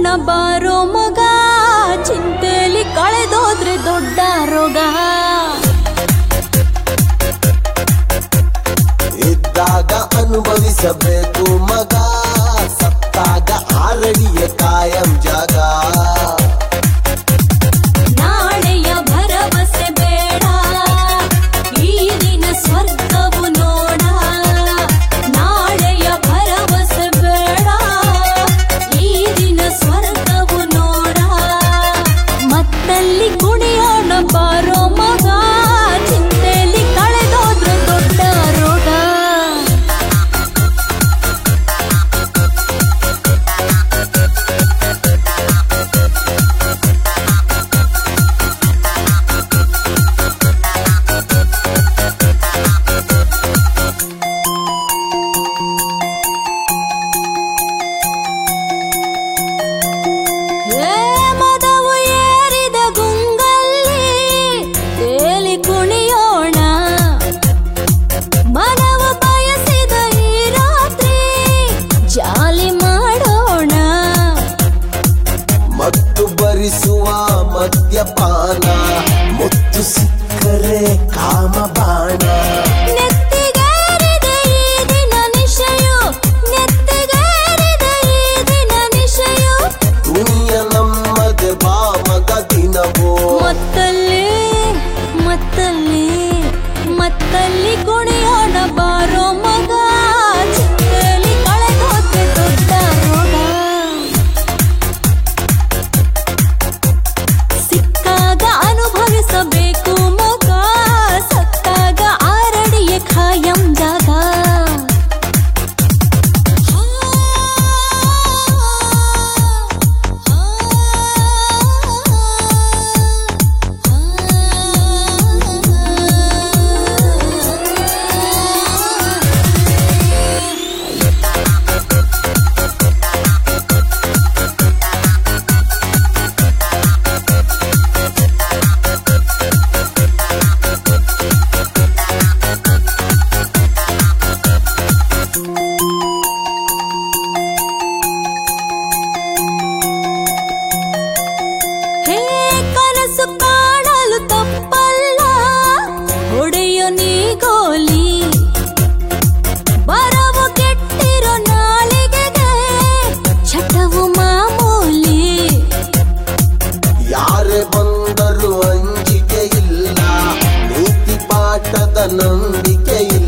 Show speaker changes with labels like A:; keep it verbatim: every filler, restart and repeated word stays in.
A: ಬಾರೋ ಮಗ, ಚಿಂತೆಲಿ ಕಳೆದೋದ್ರೆ ದೊಡ್ಡ ರೋಗ.
B: ಇದ್ದಾಗ ಅನುಭವಿಸಬೇಕು ಮಗ, ಸತ್ತಾಗ ಆರಡಿಯ ಕಾಯಂ ಜಾಗ.
A: ನಾಳೆಯ ಭರವಸೆ ಬೇಡ, ಈ ದಿನ ಸ್ವರ್ಗವು ನೋಡ. ನಾಳೆಯ ಭರವಸೆ ಬೇಡ, ಈ ದಿನ ಸ್ವರ್ಗವು ನೋಡ. ಮತ್ತಲ್ಲಿ ಕುಣಿಯೋಣ ಬಾರೋ ಮಗ, ಚಿಂತೆಲಿ ಕಳೆದೋದ್ರೆ ದೊಡ್ಡ ರೋಗ. ಮದವು ಏರಿದ ಗುಂಗಲ್ಲಿ ತೇಲಿ ಕುಣಿಯೋಣ, ಮನವು ಬಯಸಿದ ಈ ರಾತ್ರಿ ಜಾಲಿ ಮಾಡೋಣ.
B: ಮತ್ತು ಭರಿಸುವ ಮದ್ಯಪಾನ, ಮುತ್ತು ಸಿಕ್ಕರೆ ಕಾಮಬಾಣ.
A: ನೆತ್ತಿಗೇರಿದ ಈ ದಿನ ನಿಶೆಯು, ನೆತ್ತಿಗೇರಿದ ಈ ದಿನ ನಿಶೆಯು.
B: ದುನಿಯ ನಮ್ಮದೆ ಬಾ ಮಗ ದಿನವೋ.
A: ಮತ್ತಲ್ಲಿ ಮತ್ತಲ್ಲಿ ಮತ್ತಲ್ಲಿ ಕುಣಿಯೋಣ ಬಾರೋ ಮಗ, ಚಿಂತೆಲಿ ಕಳೆದೋದ್ರೆ ದೊಡ್ಡ ರೋಗ. ಸಿಕ್ಕಾಗ ಅನುಭವಿಸಬೇಕು ಮಗ, ಸತ್ತಾಗ ಆರಡಿಯ ಖಾಯಂ ಜಾಗ. ಹೇ ಕನಸು ಕಾಣಲು ತಪ್ಪಲ್ಲ, ಹೊಡೆಯೋ ನೀ ಗೋಲಿ. ಬರವು ಕೆಟ್ಟಿರೋ ನಾಲಿಗೆಗೆ ಚಟವು ಮಾಮೂಲಿ.
B: ಯಾರೇ ಬಂದರೂ ಅಂಜಿಕೆ ಇಲ್ಲ, ನೀತಿ ಪಾಠದ ನಂಬಿಕೆ